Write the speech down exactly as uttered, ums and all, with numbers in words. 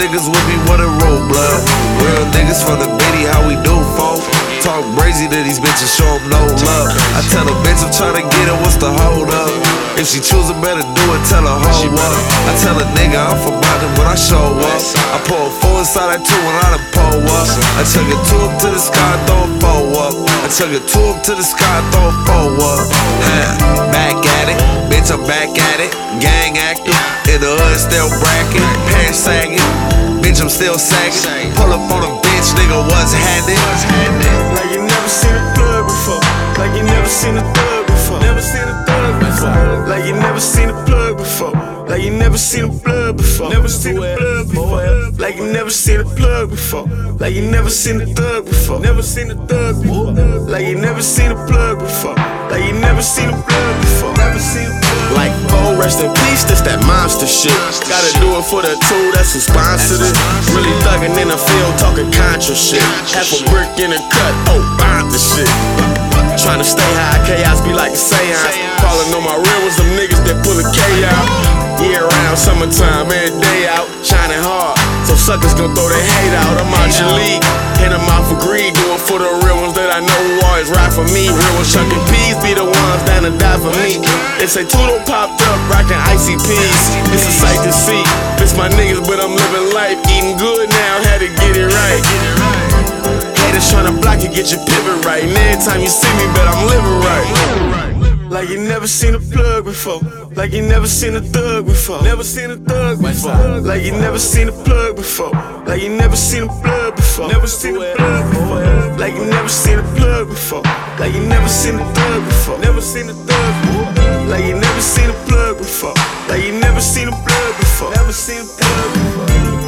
niggas with me wanna roll blood. Real niggas from the bitty, how we do, folk. Talk brazy to these bitches, show them no love. I tell a bitch I'm tryna get her, what's the hold up? If she choose it, better do it, tell her hold up. I tell a nigga I'm from Boston when I show up. I pour a four inside that two when I done pull up. I took it two up to the sky, throw a four up. I took it two up to the sky, throw a four up. Huh. Back at it, bitch I'm back at it. Gang active, in the hood still bracket. Pants sagging, bitch I'm still sagging. Pull up on a bitch, nigga was handed. Like you never seen a plug before. Like you never seen a thug before. Never seen a thug before. Like you never seen a plug before. Like you never seen a blood before. Never seen a blood before. Like you never seen a plug before. Like you never seen a thug before. Never seen a thug before. Like you never seen a plug before. Like you never seen a blood before. Never seen a plug. Like oh, rest in peace, this that monster shit. Gotta do it for the two that's who sponsored it. Really thuggin' in the field, talking contra shit. Half a brick in a cut, oh, bomb the shit. Tryna stay high, chaos be like a seance. Calling on my real ones, them niggas that pull a K out. Year round, summertime, every day out, shining hard. So suckers gon' throw their hate out. I'm out your league, and I'm out for greed. Doing for the real ones that I know who always ride for me. Real ones chucking peas, be the ones down to die for me. They say Tudo popped up, rockin' icy peas. It's a sight to see. It's my niggas, but I'm living life, eating good now, had to get it right. Haters tryna block you, get your pivot right. And every time you see me, bet I'm living right. Like you never seen a plug before. Like you never seen a thug before. Never seen a thug before. Like you never seen a plug before. Like you never seen a blood before. Never seen a blood before. Like you never seen a plug before. Like you never seen a thug before. Never seen a thug before. Like you never seen a plug before. Like you never seen a blood before. Never seen a plug before.